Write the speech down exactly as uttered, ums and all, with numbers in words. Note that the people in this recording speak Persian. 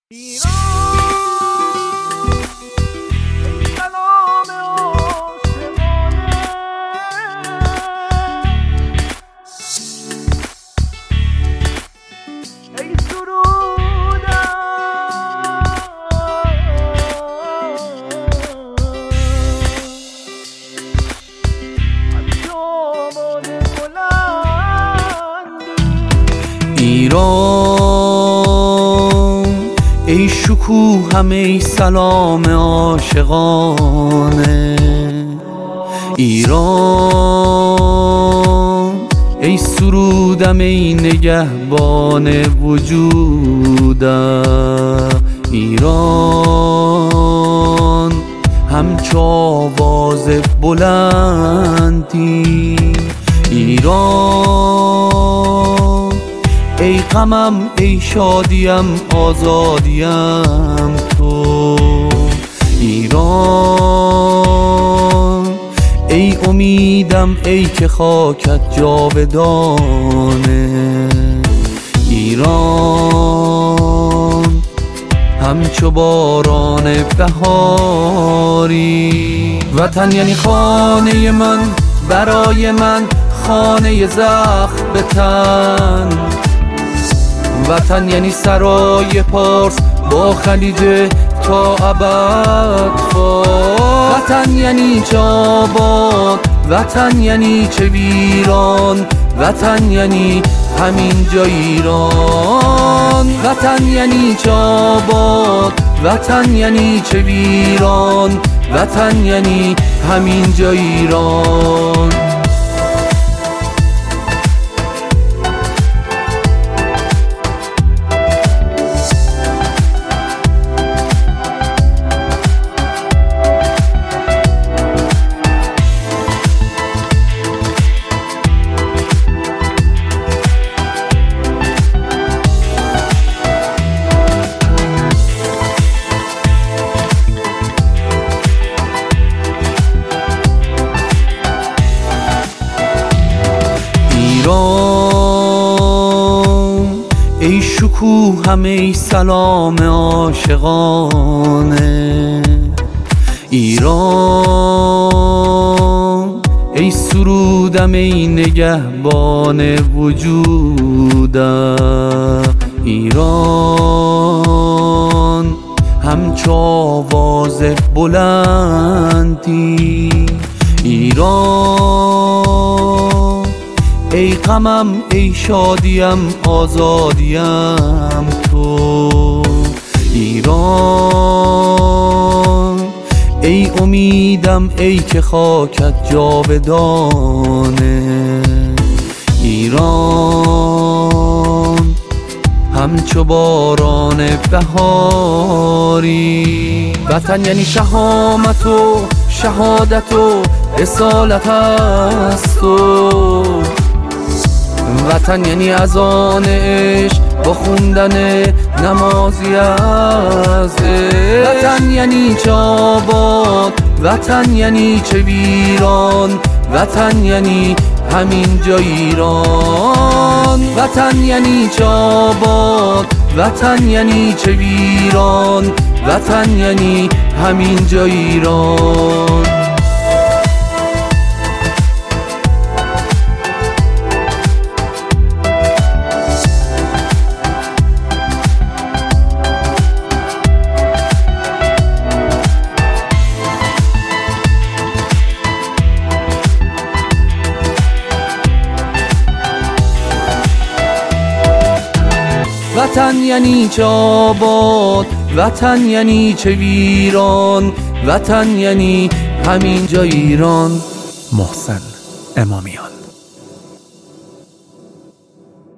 ایران ای سلام عاشقانه، ای سرودم از جوان بلندی. ایران ای شکوهم، ای سلام عاشقانه، ایران ای سرودم، ای نگهبان وجودم، ایران همچو آواز بلندی. ایران ای غمم، ای شادیم، آزادیم تو. ایران ای امیدم، ای که خاکت جاودانه. ایران همچو باران بهاری. وطن یعنی خانه من، برای من خانه زخم به تن. وطن یعنی سرای پارس با خلیج تا ابد فارس. وطن یعنی چه آباد، وطن یعنی چه ویران، وطن یعنی همین جا ایران. وطن یعنی چه آباد، وطن یعنی چه ویران، وطن یعنی همین جا ایران. ایران ای شکوهم، ای سلام عاشقانه، ایران ای سرودم، ای نگهبان وجودم، ایران همچو آواز بلندی. ایران ای غمم، ای شادیم، آزادیم تو. ایران ای امیدم، ای که خاکت جاودانه. ایران همچو باران بهاری. وطن یعنی شهامت و شهادت و اصالت است و وطن یعنی اذان عشق با خوندن نمازی از عشق. وطن یعنی چه آباد، وطن یعنی چه ویران، وطن یعنی همین جا ایران. وطن یعنی چه آباد، وطن یعنی چه ویران، وطن یعنی همین جا ایران. وطن یعنی چه آباد، وطن یعنی چه ویران، وطن یعنی همین جا ایران. محسن امامیان.